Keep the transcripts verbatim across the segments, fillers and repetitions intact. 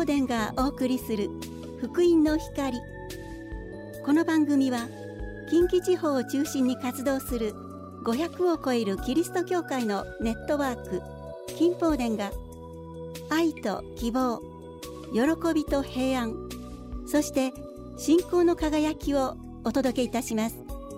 宝殿がお送りする福音の光。この番組は近畿地方を中心に活動するごひゃくを超えるキリスト教会のネットワーク金宝殿が愛と希望、喜びと平安、そして信仰の輝きをお届けいたします。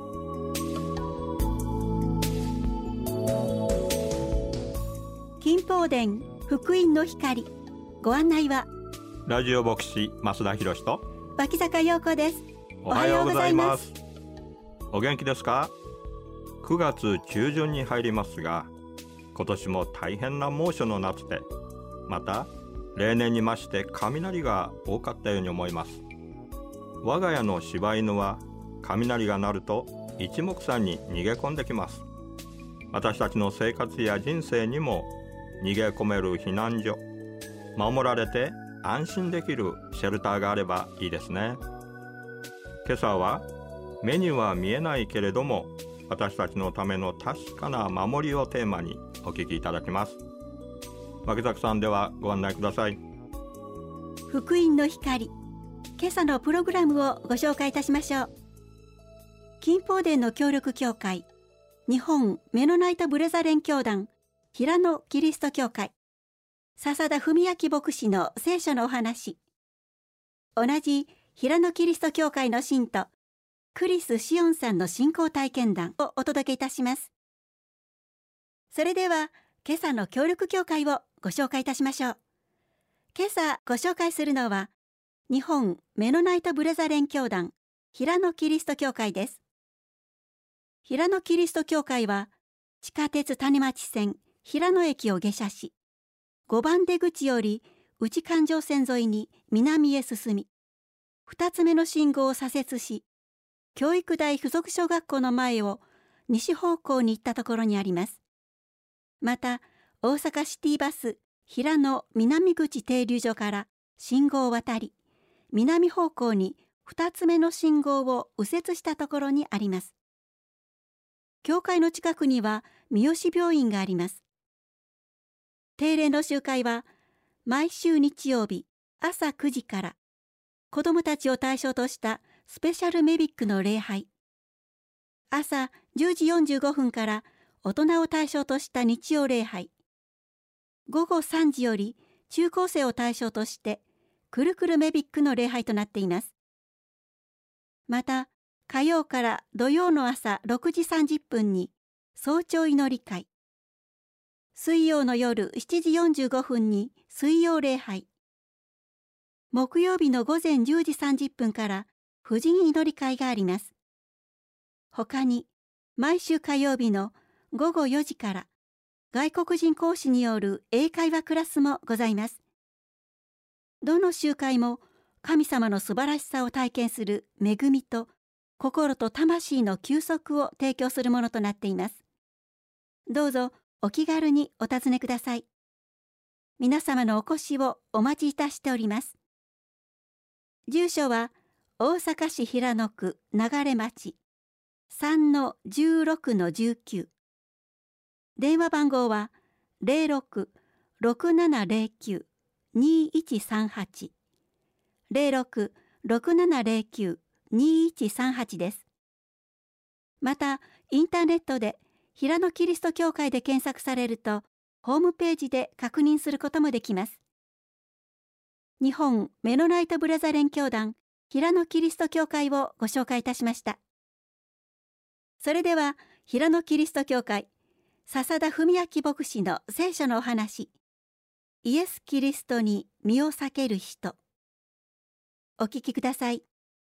金宝殿福音の光、ご案内はラジオ牧師増田博と脇坂陽子です。 おはようございます。お元気ですか？くがつ中旬に入りますが、今年も大変な猛暑の夏で、また例年に増して雷が多かったように思います。我が家の柴犬は雷が鳴ると一目散に逃げ込んできます。私たちの生活や人生にも逃げ込める避難所、守られて安心できるシェルターがあればいいですね。今朝は目には見えないけれども私たちのための確かな守りをテーマにお聞きいただきます。脇崎さん、ではご案内ください。 福音の光、今朝のプログラムをご紹介いたしましょう。金宝殿の協力協会、日本メノナイトブレザレン教団平野キリスト教会、笹田文明牧師の聖書のお話、同じ平野キリスト教会の信徒クリス・シオンさんの信仰体験談をお届けいたします。それでは今朝の協力協会をご紹介いたしましょう。今朝ご紹介するのは日本メノナイトブレザレン教団平野キリスト教会です。平野キリスト教会は地下鉄種町線平野駅を下車し、ごばん出口より内環状線沿いに南へ進み、ふたつめの信号を左折し、教育大附属小学校の前を西方向に行ったところにあります。また、大阪シティバス平野南口停留所から信号を渡り、南方向にふたつめの信号を右折したところにあります。教会の近くには三好病院があります。定例の集会は毎週日曜日朝くじから子どもたちを対象としたスペシャルメビックの礼拝、朝じゅうじよんじゅうごふんから大人を対象とした日曜礼拝、ごごさんじより中高生を対象としてくるくるメビックの礼拝となっています。また火曜から土曜の朝ろくじさんじゅっぷんに早朝祈り会、水曜の夜しちじよんじゅうごふんに水曜礼拝、木曜日の午前じゅうじさんじゅっぷんから婦人祈り会があります。他に毎週火曜日のごごよじから外国人講師による英会話クラスもございます。どの集会も神様の素晴らしさを体験する恵みと心と魂の休息を提供するものとなっています。どうぞお気軽にお尋ねください。皆様のお越しをお待ちいたしております。住所は大阪市平野区流町 さんのじゅうろくのじゅうきゅう、電話番号は ゼロろく ろくななゼロきゅう にいちさんはち ゼロろく ろくななゼロきゅう にいちさんはちです。またインターネットで平野キリスト教会で検索されるとホームページで確認することもできます。日本メノナイトブレザレン教団平野キリスト教会をご紹介いたしました。それでは平野キリスト教会笹田文明牧師の聖書のお話、イエス・キリストに身を避ける人、お聞きください。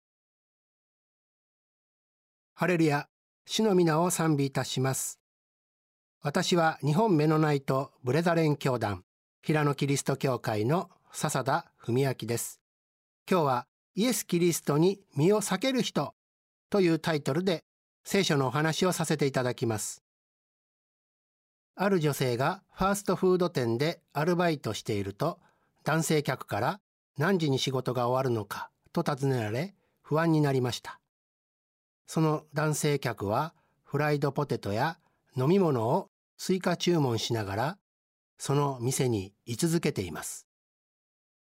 ハレルヤ、主の皆を賛美いたします。私は日本メノナイトブレザレン教団平野キリスト教会の笹田文明です。今日はイエス・キリストに身を避ける人というタイトルで聖書のお話をさせていただきます。ある女性がファーストフード店でアルバイトしていると、男性客から何時に仕事が終わるのかと尋ねられ不安になりました。その男性客はフライドポテトや飲み物を追加注文しながらその店に居続けています。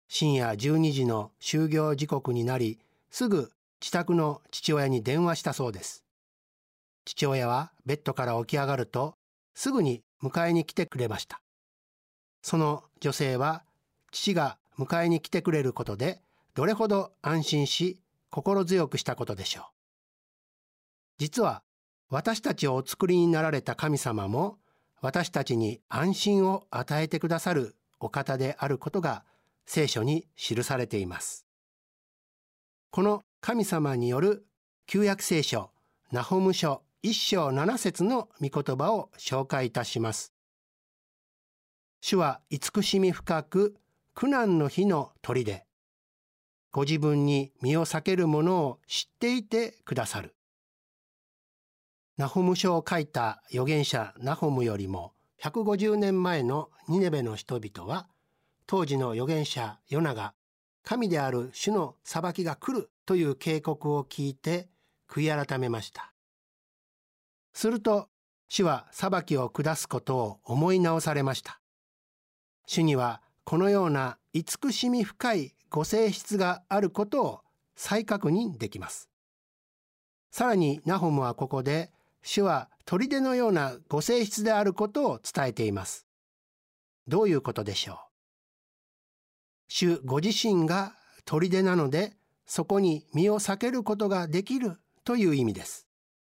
深夜じゅうにじの就業時刻になり、すぐ自宅の父親に電話したそうです。父親はベッドから起き上がると、すぐに迎えに来てくれました。その女性は、父が迎えに来てくれることで、どれほど安心し、心強くしたことでしょう。実は、私たちをお作りになられた神様も、私たちに安心を与えてくださるお方であることが聖書に記されています。この神様による旧約聖書ナホム書一章七節の御言葉を紹介いたします。主は慈しみ深く苦難の日の砦、ご自分に身を避ける者を知っていてくださる。ナホム書を書いた預言者ナホムよりもひゃくごじゅうねんまえのニネベの人々は、当時の預言者ヨナが神である主の裁きが来るという警告を聞いて悔い改めました。すると主は裁きを下すことを思い直されました。主にはこのような慈しみ深いご性質があることを再確認できます。さらにナホムはここで、主は砦のようなご性質であることを伝えています。どういうことでしょう。主ご自身が砦なので、そこに身を避けることができるという意味です。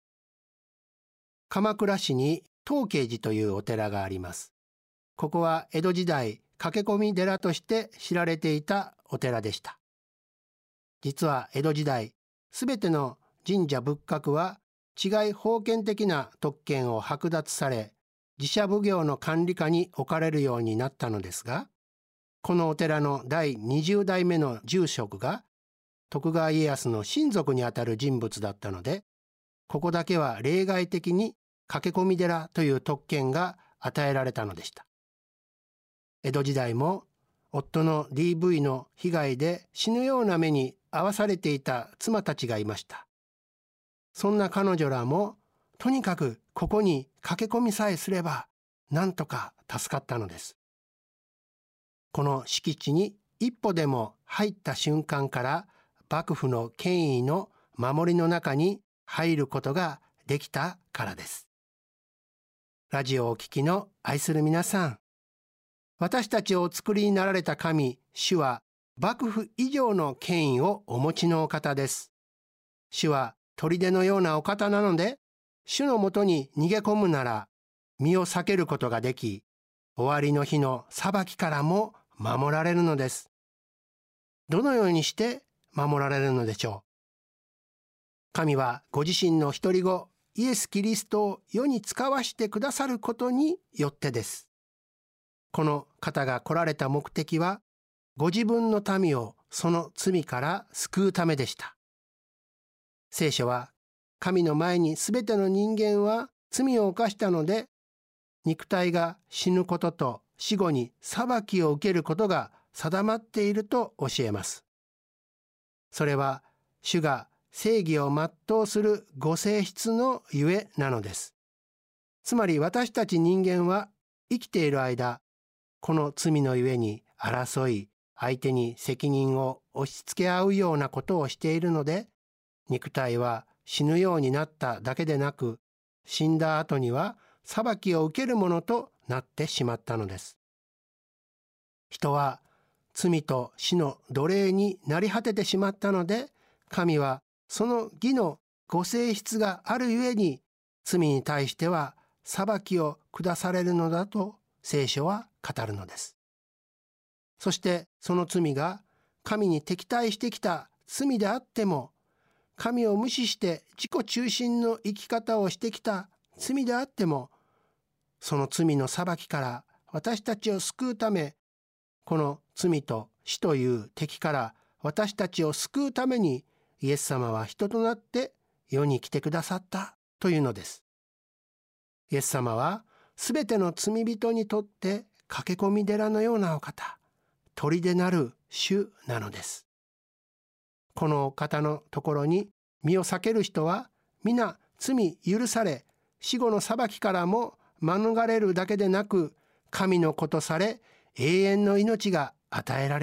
鎌倉市に東慶寺というお寺があります。ここは江戸時代駆け込み寺として知られていたお寺でした。実は江戸時代、すべての神社仏閣は治外法権的な特権を剥奪され、寺社奉行の管理下に置かれるようになったのですが、このお寺の第にじゅう代目の住職が徳川家康の親族にあたる人物だったので、ここだけは例外的に駆け込み寺という特権が与えられたのでした。江戸時代も夫の ディーブイ の被害で死ぬような目に遭わされていた妻たちがいました。そんな彼女らもとにかくここに駆け込みさえすればなんとか助かったのです。この敷地に一歩でも入った瞬間から幕府の権威の守りの中に入ることができたからです。ラジオをお聞きの愛する皆さん、私たちをお作りになられた神、主は幕府以上の権威をお持ちのお方です。主は砦のようなお方なので、主のもとに逃げ込むなら身を避けることができ、終わりの日の裁きからも守られるのです。どのようにして守られるのでしょう。神はご自身の独り子イエス・キリストを世に使わしてくださることによってです。この方が来られた目的は、ご自分の民をその罪から救うためでした。聖書は、神の前にすべての人間は罪を犯したので、肉体が死ぬことと死後に裁きを受けることが定まっていると教えます。それは、主が正義を全うするご性質のゆえなのです。つまり私たち人間は生きている間、この罪のゆえに争い、相手に責任を押し付け合うようなことをしているので、肉体は死ぬようになっただけでなく、死んだ後には裁きを受けるものとなってしまったのです。人は罪と死の奴隷になり果ててしまったので、神はその義のご性質があるゆえに、罪に対しては裁きを下されるのだと聖書は語るのです。そしてその罪が神に敵対してきた罪であっても、神を無視して自己中心の生き方をしてきた罪であっても、その罪の裁きから私たちを救うため、この罪と死という敵から私たちを救うために、イエス様は人となって世に来てくださったというのです。イエス様はすべての罪人にとって駆け込み寺のようなお方、砦なる主なのです。この方のところに身を避ける人は皆罪許され、死後の裁きからも免れるだけでなく、神の子とされ永遠の命が与えられる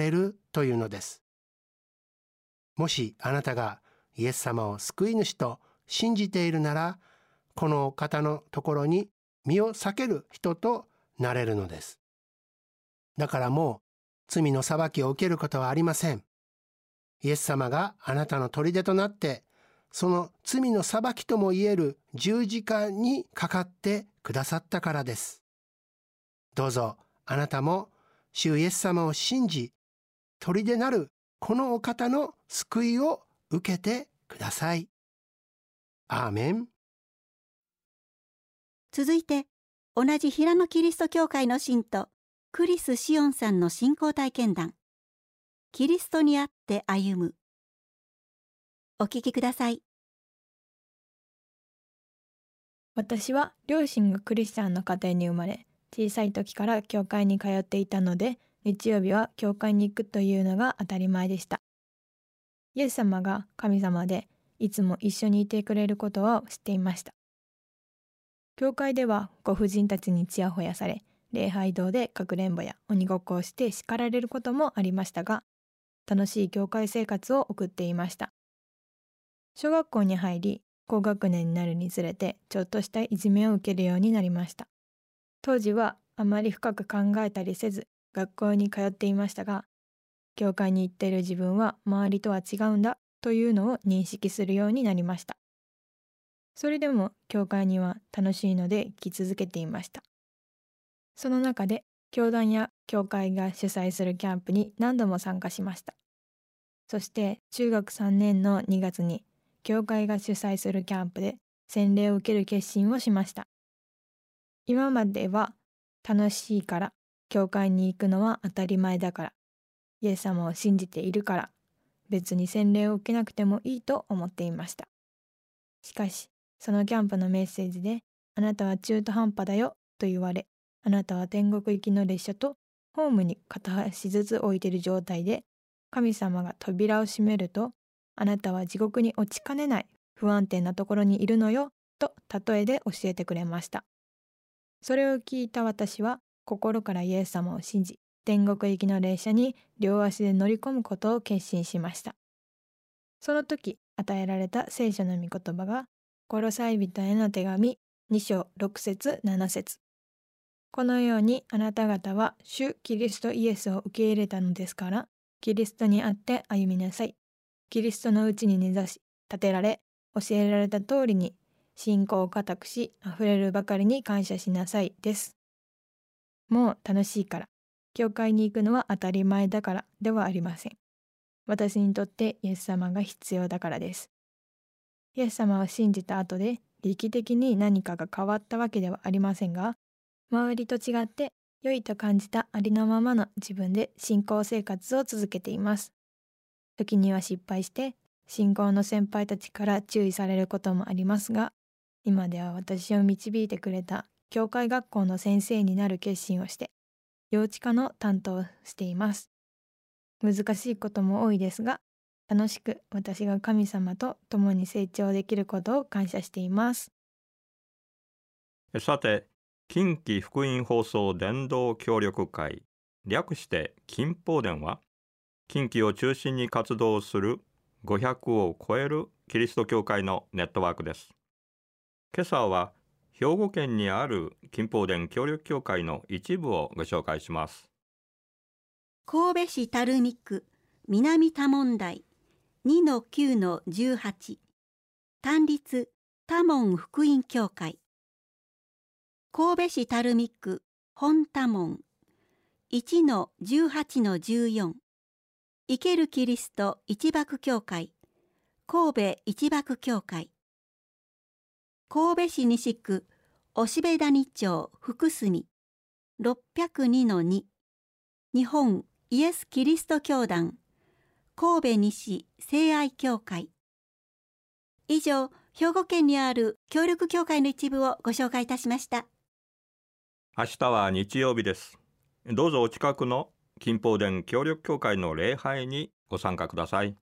というのです。もしあなたがイエス様を救い主と信じているなら、このお方のところに身を避ける人となれるのです。だからもう罪の裁きを受けることはありません。イエス様があなたの砦となって、その罪の裁きともいえる十字架にかかってくださったからです。どうぞあなたも主イエス様を信じ、砦なるこのお方の救いを受けてください。アーメン。 続いて、同じ平野キリスト教会の信徒、クリス・シオンさんの信仰体験談、キリストにあって歩む。お聞きください。 私は両親がクリスチャンの家庭に生まれ、小さい時から教会に通っていたので、日曜日は教会に行くというのが当たり前でした。イエス様が神様で、いつも一緒にいてくれることを知っていました。教会ではご婦人たちにちやほやされ、礼拝堂でかくれんぼや鬼ごっこをして叱られることもありましたが、楽しい教会生活を送っていました。小学校に入り、高学年になるにつれてちょっとしたいじめを受けるようになりました。当時はあまり深く考えたりせず学校に通っていましたが、教会に行っている自分は周りとは違うんだというのを認識するようになりました。それでも教会には楽しいので行き続けていました。その中で教団や教会が主催するキャンプに何度も参加しました。そして中学さんねんのにがつに教会が主催するキャンプで洗礼を受ける決心をしました。今までは楽しいから、教会に行くのは当たり前だから、イエス様を信じているから、別に洗礼を受けなくてもいいと思っていました。しかし、そのキャンプのメッセージで、あなたは中途半端だよと言われ、あなたは天国行きの列車とホームに片足ずつ置いている状態で、神様が扉を閉めると、あなたは地獄に落ちかねない不安定なところにいるのよと例えで教えてくれました。それを聞いた私は心からイエス様を信じ、天国行きの列車に両足で乗り込むことを決心しました。その時与えられた聖書の御言葉がコロサイ人への手紙に章ろく節なな節。このようにあなた方は主キリストイエスを受け入れたのですから、キリストにあって歩みなさい。キリストのうちに根ざし、立てられ、教えられた通りに、信仰を固くし、あふれるばかりに感謝しなさいです。もう楽しいから、教会に行くのは当たり前だからではありません。私にとってイエス様が必要だからです。イエス様を信じた後で、劇的に何かが変わったわけではありませんが、周りと違って良いと感じたありのままの自分で信仰生活を続けています。時には失敗して信仰の先輩たちから注意されることもありますが、今では私を導いてくれた教会学校の先生になる決心をして幼稚科の担当をしています。難しいことも多いですが、楽しく私が神様と共に成長できることを感謝しています。 さて、近畿福音放送伝道協力会、略して近法伝は、近畿を中心に活動するごひゃくを超えるキリスト教会のネットワークです。今朝は兵庫県にある近法伝協力協会の一部をご紹介します。 神戸市垂水区南多聞台 にのきゅうのじゅうはち 単立多聞福音教会。神戸市垂水区本多聞 いちのじゅうはちのじゅうよん 生けるキリスト一幕教会神戸一幕教会。神戸市西区忍部谷町福住 ろっぴゃくにのに 日本イエスキリスト教団神戸西聖愛教会。以上、兵庫県にある協力教会の一部をご紹介いたしました。 明日は日曜日です。どうぞお近くの近法伝協力教会の礼拝にご参加ください。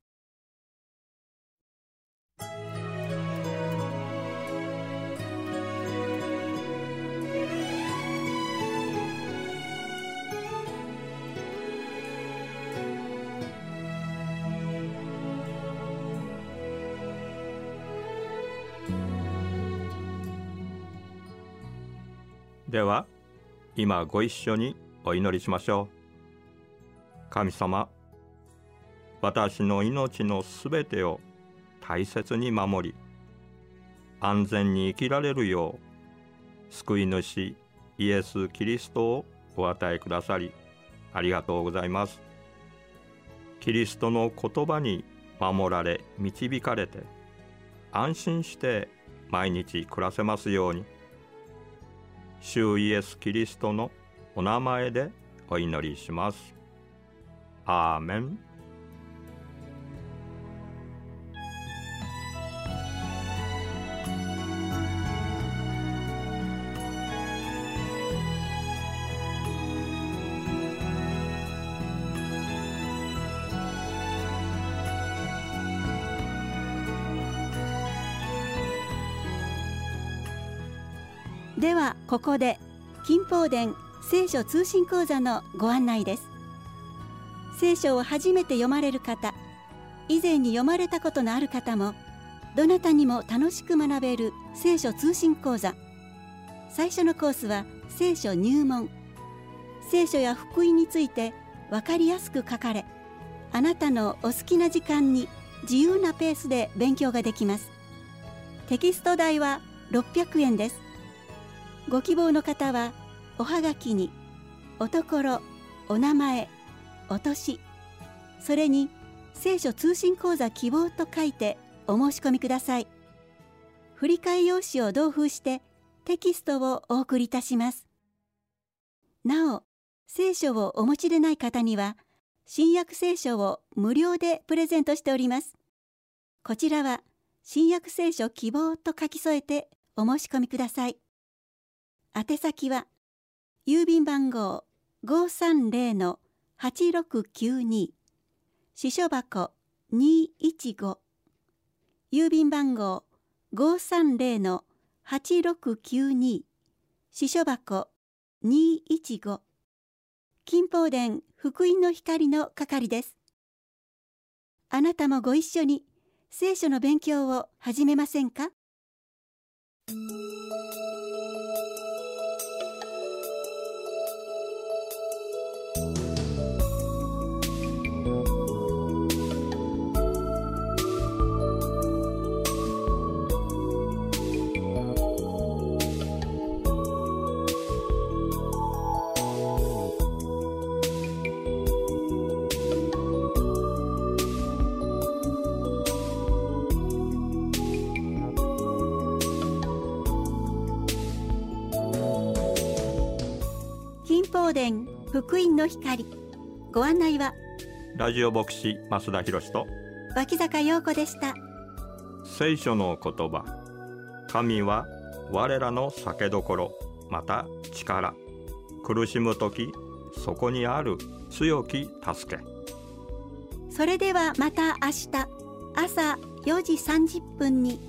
では今ご一緒にお祈りしましょう。神様、私の命のすべてを大切に守り、安全に生きられるよう救い主イエス・キリストをお与えくださりありがとうございます。キリストの言葉に守られ導かれて安心して毎日暮らせますように、主イエス・キリストのお名前でお祈りします。アーメン。 ではここで金宝殿聖書通信講座のご案内です。聖書を初めて読まれる方、以前に読まれたことのある方も、どなたにも楽しく学べる聖書通信講座。最初のコースは聖書入門。聖書や福音について分かりやすく書かれ、あなたのお好きな時間に自由なペースで勉強ができます。テキスト代はろっぴゃくえんです。ご希望の方はおはがきにおところ、お名前、お年、それに聖書通信講座希望と書いてお申し込みください。振り替え用紙を同封してテキストをお送りいたします。なお、聖書をお持ちでない方には新約聖書を無料でプレゼントしております。こちらは新約聖書希望と書き添えてお申し込みください。宛先は郵便番号 ごさんぜろのはちろくきゅうに 支所箱にいちご、郵便番号 ごさんぜろのはちろくきゅうに 支所箱にいちご、金宝殿福音の光の係です。あなたもご一緒に聖書の勉強を始めませんか？金宝殿福音の光、ご案内はラジオ牧師増田博と脇坂陽子でした。 聖書の言葉、神は我らの酒どころ、また力、苦しむときそこにある強き助け。 それではまた明日朝よじさんじゅっぷんに